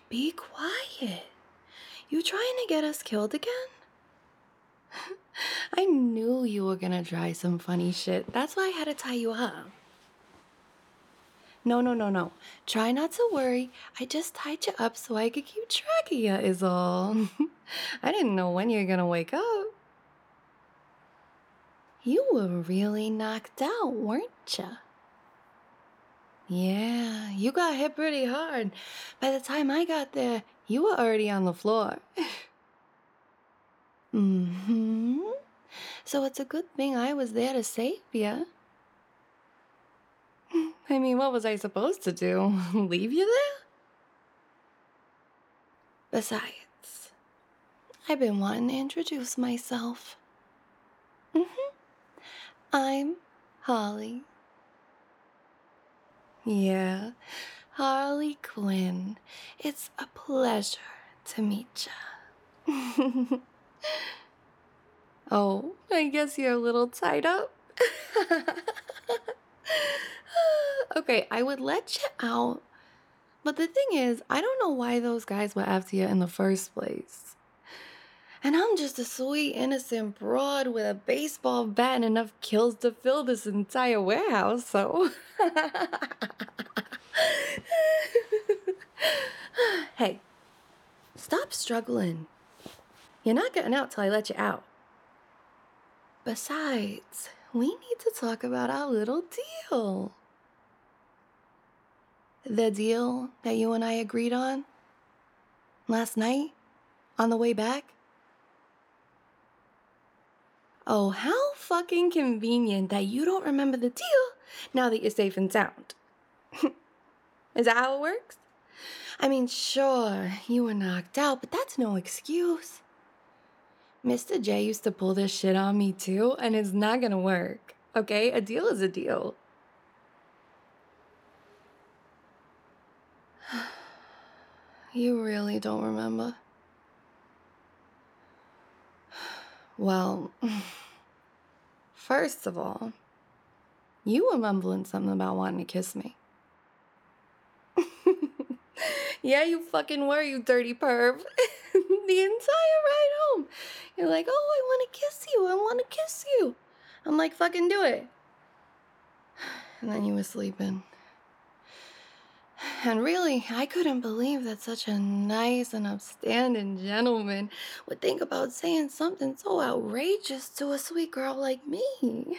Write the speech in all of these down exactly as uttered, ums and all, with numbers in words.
Be quiet. You trying to get us killed again? I knew you were gonna try some funny shit. That's why I had to tie you up. No, no, no, no. Try not to worry. I just tied you up so I could keep track of you is all. I didn't know when you were gonna wake up. You were really knocked out, weren't you? Yeah, you got hit pretty hard. By the time I got there, you were already on the floor. Mm-hmm. So it's a good thing I was there to save you. I mean, what was I supposed to do? Leave you there? Besides, I've been wanting to introduce myself. Mm-hmm. I'm Harley. Yeah, Harley Quinn. It's a pleasure to meet you. Oh, I guess you're a little tied up. Okay, I would let you out. But the thing is, I don't know why those guys were after you in the first place. And I'm just a sweet, innocent broad with a baseball bat and enough kills to fill this entire warehouse, so. Hey, stop struggling. You're not getting out till I let you out. Besides, we need to talk about our little deal. The deal that you and I agreed on last night on the way back. Oh, how fucking convenient that you don't remember the deal now that you're safe and sound. Is that how it works? I mean, sure, you were knocked out, but that's no excuse. Mister J used to pull this shit on me too, and it's not gonna work, okay? A deal is a deal. You really don't remember? Well, first of all, you were mumbling something about wanting to kiss me. Yeah, you fucking were, you dirty perv. The entire ride home. You're like, oh, I want to kiss you. I want to kiss you. I'm like, fucking do it. And then you were sleeping. And really, I couldn't believe that such a nice and upstanding gentleman would think about saying something so outrageous to a sweet girl like me.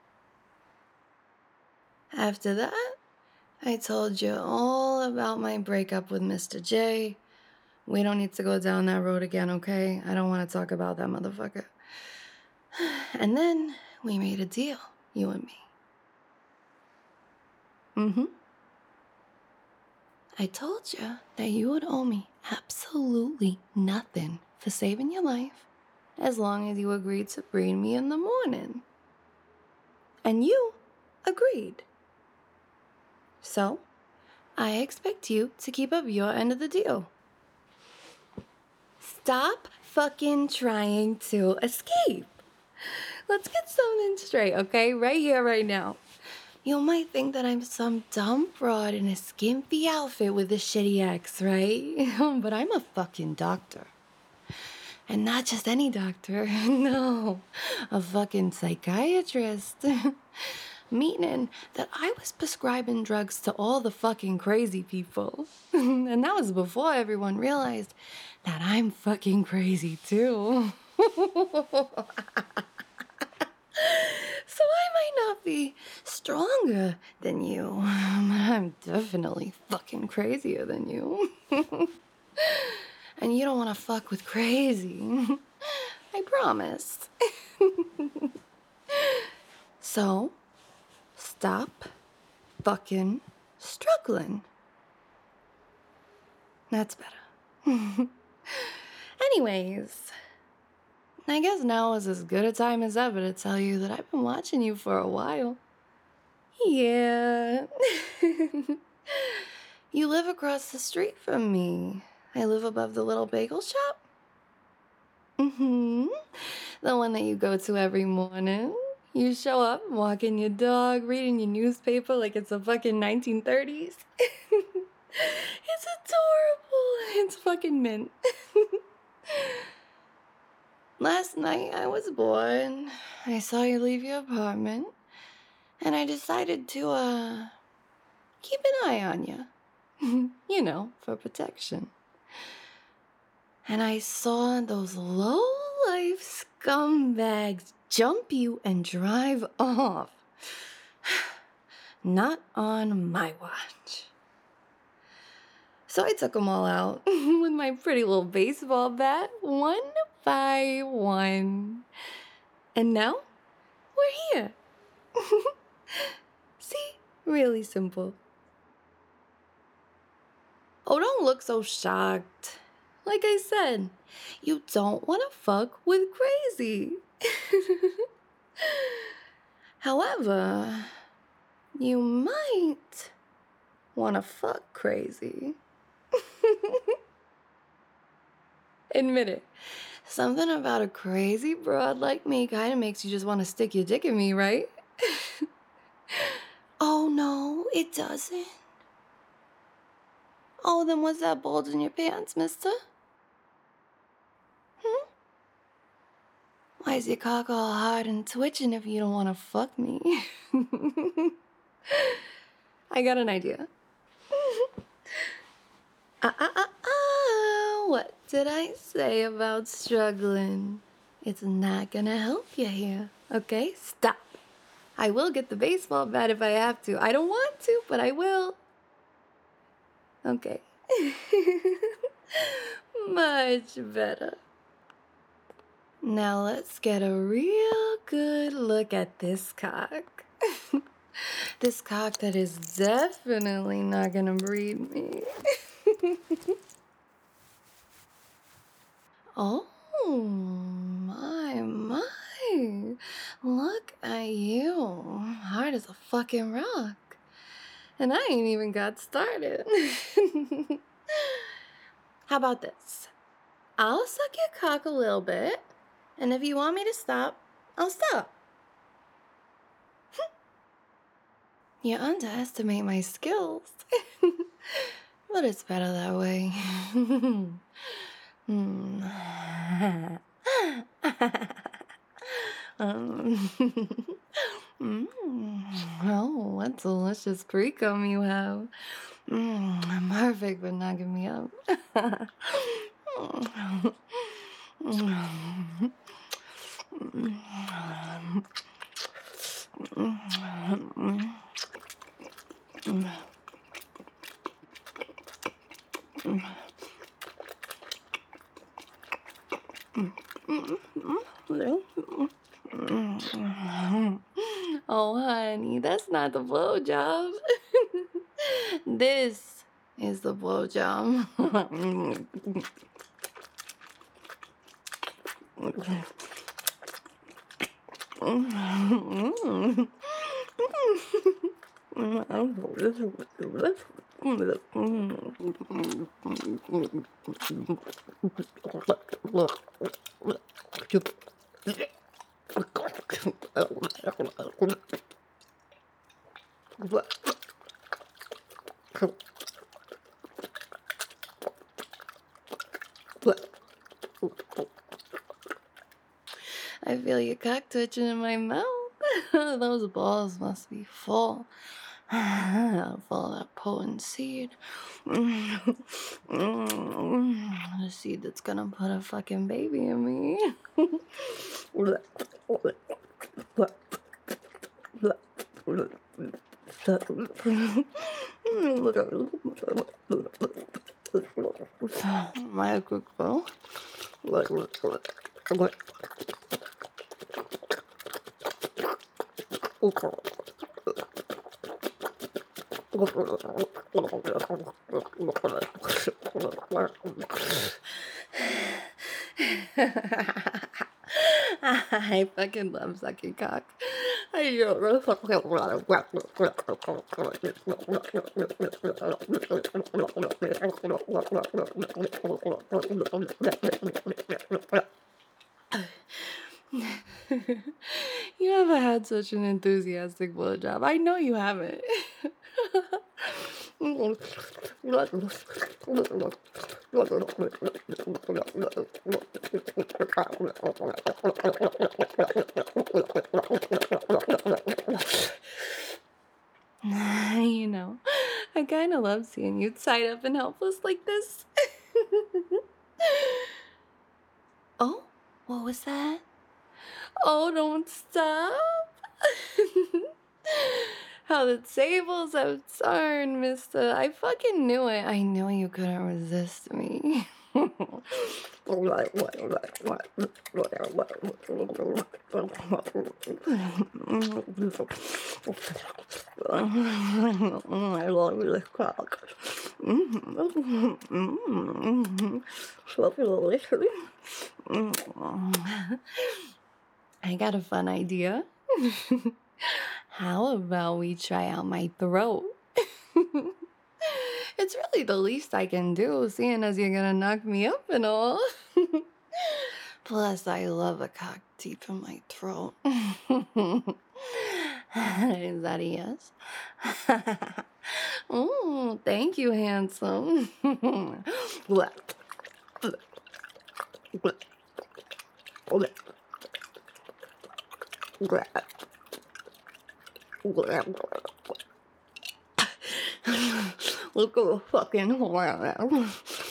After that, I told you all about my breakup with Mister J. We don't need to go down that road again, okay? I don't want to talk about that motherfucker. And then we made a deal, you and me. Mm-hmm. I told you that you would owe me absolutely nothing for saving your life as long as you agreed to breed me in the morning. And you agreed. So, I expect you to keep up your end of the deal. Stop fucking trying to escape. Let's get something straight, okay? Right here, right now. You might think that I'm some dumb broad in a skimpy outfit with a shitty ex, right? But I'm a fucking doctor. And not just any doctor, no. A fucking psychiatrist. Meaning that I was prescribing drugs to all the fucking crazy people. And that was before everyone realized that I'm fucking crazy too. So I might not be stronger than you, but I'm definitely fucking crazier than you. And you don't want to fuck with crazy. I promise. So, stop fucking struggling. That's better. Anyways, I guess now is as good a time as ever to tell you that I've been watching you for a while. Yeah. You live across the street from me. I live above the little bagel shop. Mm-hmm. The one that you go to every morning. You show up, walking your dog, reading your newspaper like it's a fucking nineteen thirties. It's adorable. It's fucking mint. Last night I was bored. I saw you leave your apartment, and I decided to, uh, keep an eye on you. You know, for protection. And I saw those low-life scumbags jump you and drive off. Not on my watch. So I took them all out with my pretty little baseball bat, one by one. And now we're here. See? Really simple. Oh, don't look so shocked. Like I said, you don't want to fuck with crazy. However, you might want to fuck crazy. Admit it. Something about a crazy broad like me kind of makes you just want to stick your dick in me, right? Oh, no, it doesn't. Oh, then what's that bulge in your pants, mister? Hmm? Why is your cock all hard and twitching if you don't want to fuck me? I got an idea. Ah, ah, ah, ah. What did I say about struggling? It's not gonna help you here, okay? Stop. I will get the baseball bat if I have to. I don't want to, but I will. Okay. Much better. Now let's get a real good look at this cock. This cock that is definitely not gonna breed me. Oh, my, my. Look at you. Hard as a fucking rock. And I ain't even got started. How about this? I'll suck your cock a little bit, and if you want me to stop, I'll stop. You underestimate my skills. But it's better that way. Hmm. um, mm, oh, what delicious pre-cum you have. Mm, perfect for knocking me up. Oh, honey, that's not the blowjob. This is the blowjob. I feel your cock twitching in my mouth. Those balls must be full. Full of that potent seed. The seed that's gonna put a fucking baby in me. My good girl. I fucking love sucking cock. I don't You ever had such an enthusiastic blowjob? I know you haven't. You know, I kind of love seeing you tied up and helpless like this. Oh, what was that? Oh, don't stop. How the tables have turned, mister. I fucking knew it. I knew you couldn't resist me. I love this cock. So delicious. I got a fun idea. How about we try out my throat? It's really the least I can do, seeing as you're gonna knock me up and all. Plus, I love a cock deep in my throat. Is that a yes? Oh, thank you, handsome. Look at the fucking horn.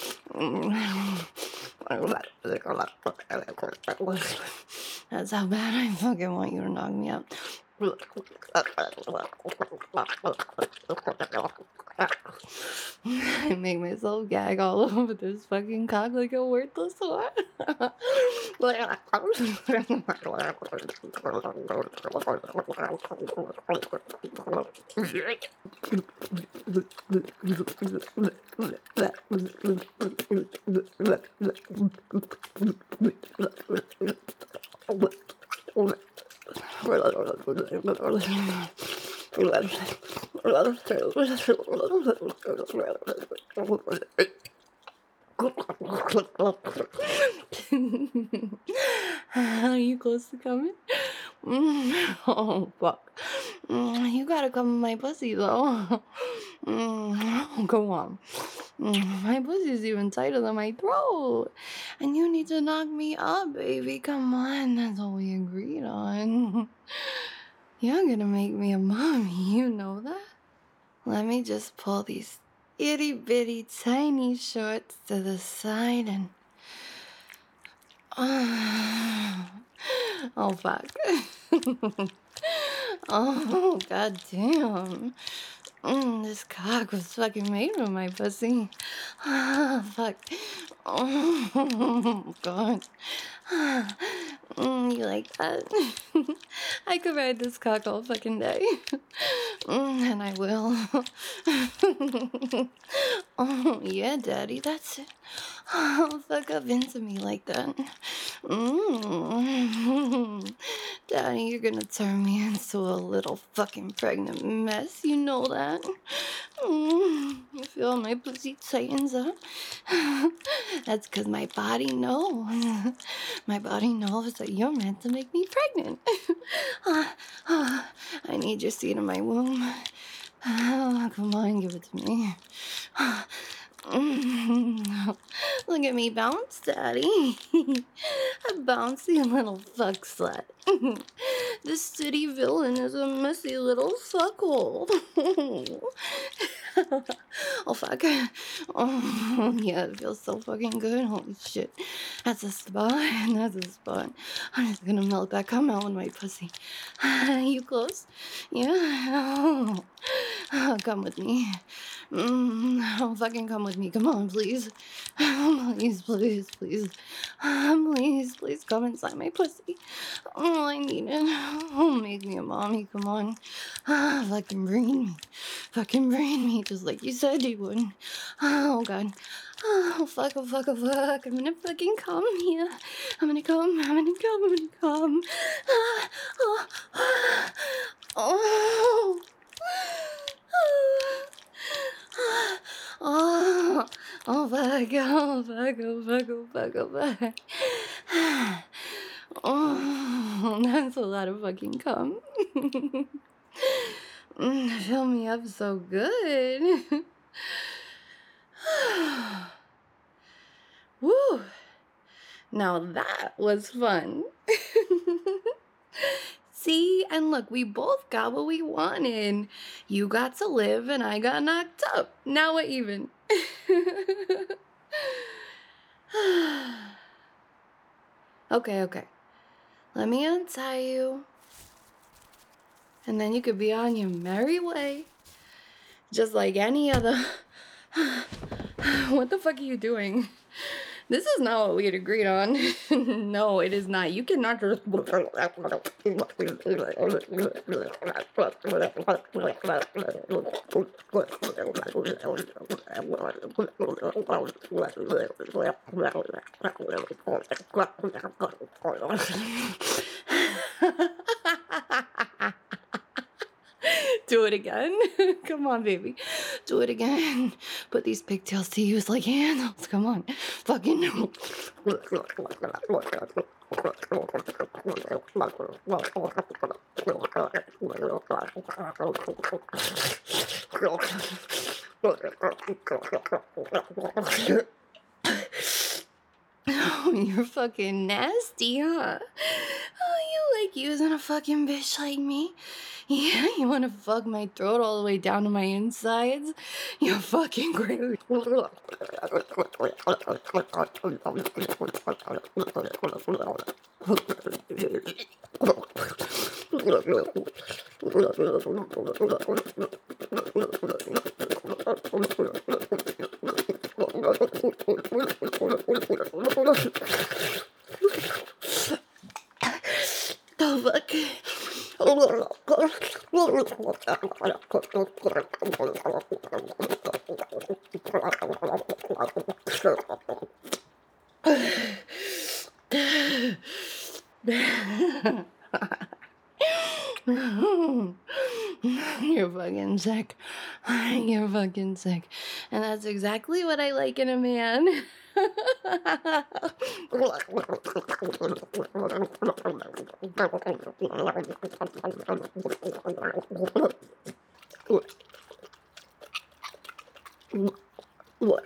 That's how bad I fucking want you to knock me up. I make myself gag all over this fucking cock like a worthless whore. Are you close to coming? Mm, oh, fuck. Mm, you gotta come in my pussy, though. Mm, go on. Mm, my pussy's even tighter than my throat. And you need to knock me up, baby. Come on. That's what we agreed on. You're gonna make me a mommy. You know that? Let me just pull these itty bitty tiny shorts to the side and. Oh, fuck. Oh, god damn. Mm, this cock was fucking made for my pussy. Ah, fuck. Oh, god. Mm, you like that? I could ride this cock all fucking day. Mm, and I will. Oh, yeah, daddy, that's it. Oh, fuck up into me like that. Mm. Daddy, you're gonna turn me into a little fucking pregnant mess. You know that? Mm. You feel my pussy tightens up? That's because my body knows. My body knows that you're meant to make me pregnant. Ah, ah, I need your seed in my womb. Oh, come on, give it to me. Mm. Look at me bounce, Daddy. A bouncy little fuck slut. This city villain is a messy little fuckhole. Oh, fuck. Oh, yeah, it feels so fucking good. Holy shit. That's a spot. That's a spot. I'm just gonna milk that cum out with my pussy. You close? Yeah. Oh, come with me. Mm, oh, fucking come with me. Come on, please. Please, please, please. Please, please come inside my pussy. Oh, I need it. Oh, make me a mommy. Come on. Ah, fucking brain me. Fucking brain me, just like you said you would. Oh, God. Oh, fuck, oh, fuck, oh, fuck. I'm gonna fucking come here. I'm gonna come. I'm gonna come. I'm gonna come. Ah, oh, ah, oh. Oh, oh, fuck, oh, fuck, oh, fuck, oh, fuck, oh, fuck. Oh, that's a lot of fucking cum. Mm, fill me up so good. Woo! Now that was fun. See, and look, we both got what we wanted. You got to live and I got knocked up. Now we're even. Okay, okay. Let me untie you. And then you could be on your merry way. Just like any other. What the fuck are you doing? This is not what we had agreed on. No, it is not. You cannot just. Do it again. Come on, baby. Do it again. Put these pigtails to use like handles. Come on. Fucking. Oh, you're fucking nasty, huh? Oh, you like using a fucking bitch like me? Yeah, you wanna fuck my throat all the way down to my insides? You're fucking great. The fuck? You're fucking sick. You're fucking sick. And that's exactly what I like in a man. What?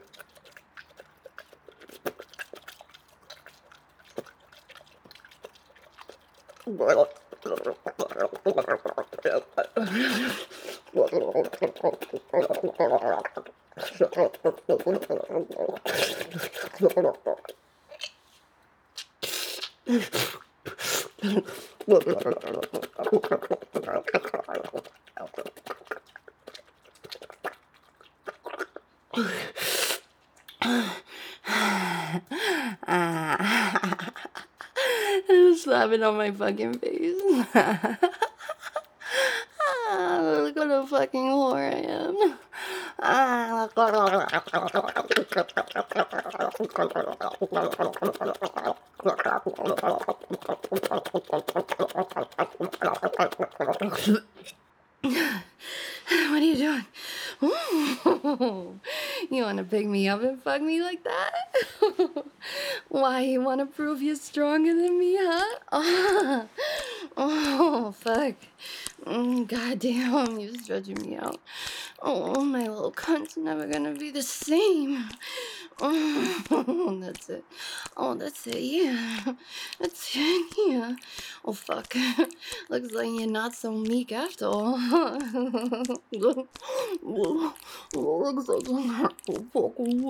Slapping on my fucking face. Ah, look what a fucking whore I am. Ah, what are you doing? Ooh, you want to pick me up and fuck me like that? Why, you want to prove you're stronger than me, huh? Oh, oh fuck. Mm, God damn, you're stretching me out. Oh, my little cunt's never gonna be the same. Oh, that's it. Oh, that's it, yeah. That's it, yeah. Oh, fuck. Looks like you're not so meek after all. Looks like I'm not so fucking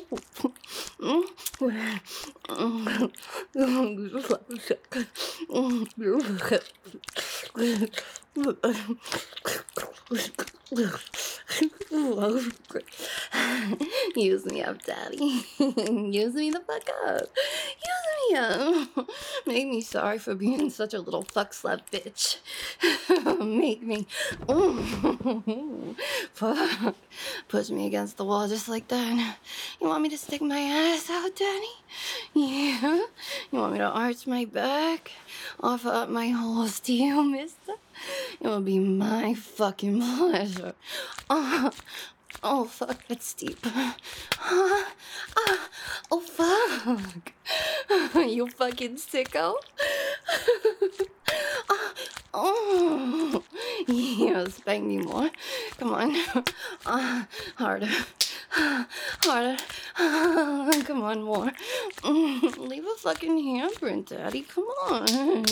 Use me up, daddy. Use me the fuck up. Use me up. Make me sorry for being such a little fuck slut bitch. Make me. Oh, fuck. Push me against the wall just like that. You want me to stick my ass out, daddy? Yeah? You want me to arch my back? Offer up my holes to you, mister? It will be my fucking pleasure. Oh, oh fuck, that's deep. Uh, uh, oh, fuck. You fucking sicko. uh, Oh, yeah, spank me more. Come on. Uh, harder. Harder. Come on, more. Leave a fucking handprint, Daddy. Come on.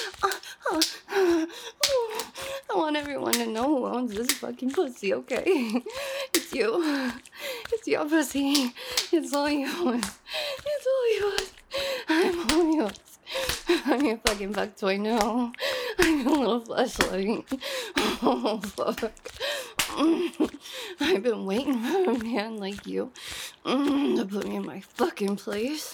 I want everyone to know who owns this fucking pussy, okay? It's you. It's your pussy. It's all yours. It's all yours. I'm all yours. I'm your fucking fuck toy now. I'm your little flashlight. Oh, fuck. I've been waiting for a man like you to put me in my fucking place.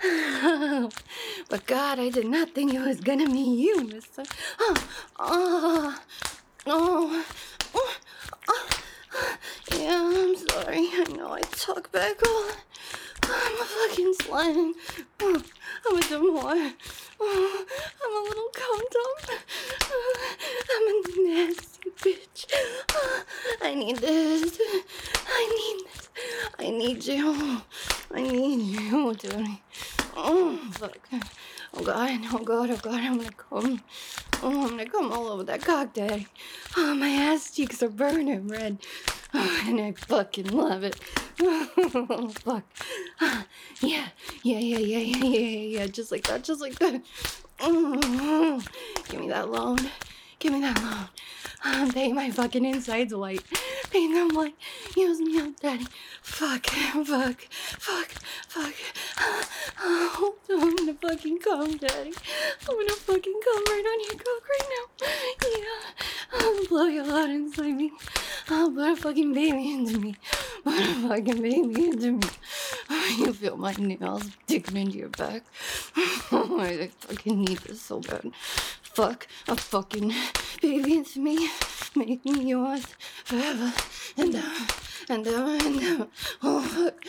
But God, I did not think it was gonna be you, mister. Oh, oh, oh, oh, oh. Yeah, I'm sorry. I know I talk back all. I'm a fucking slime. Oh, I'm a dumb whore. Oh, I'm a little cum dump. Oh, I'm a nasty bitch. Oh, I need this. I need this. I need you. I need you, dude. Oh, fuck. Oh, God. Oh, God. Oh, God. I'm gonna come. Oh, I'm gonna come all over that cock, Daddy. Oh, my ass cheeks are burning red. Oh, and I fucking love it. Oh, fuck. Yeah, yeah, yeah, yeah, yeah, yeah, yeah, yeah. Just like that, just like that. Mm. Give me that loan. Give me that loan. I'm paying my fucking insides white. Paint them white. Use me up, Daddy. Fuck, fuck, fuck, fuck. Oh, I'm gonna fucking come, Daddy. I'm gonna fucking come right on your cock right now. Yeah. I'll blow you out inside me. I'll put a fucking baby into me. Put a fucking baby into me. You feel my nails digging into your back. Oh, I fucking need this so bad. Fuck a fucking baby into me. Make me yours forever and ever and ever and ever. Oh, fuck.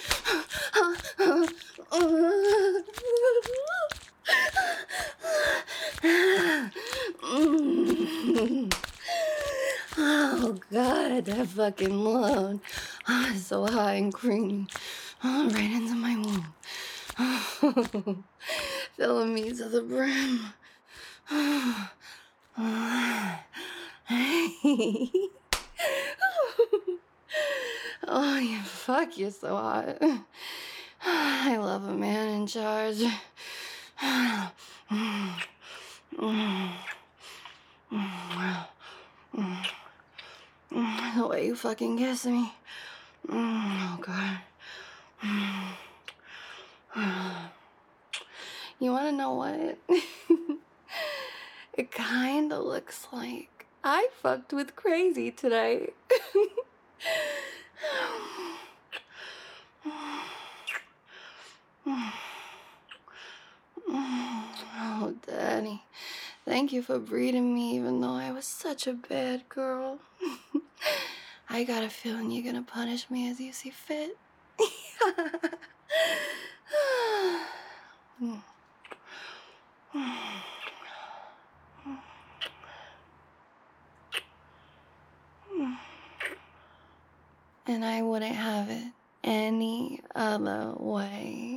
Oh, God, that fucking load. Oh, it's so high and creamy. Oh, right into my womb. Oh, filling me to the brim. Oh, oh, you fuck, you're so hot. I love a man in charge. The way you fucking kiss me. Oh, God. You wanna know what? It kinda looks like I fucked with Crazy today. Oh, Daddy. Thank you for breeding me even though I was such a bad girl. I got a feeling you're gonna punish me as you see fit. And I wouldn't have it any other way.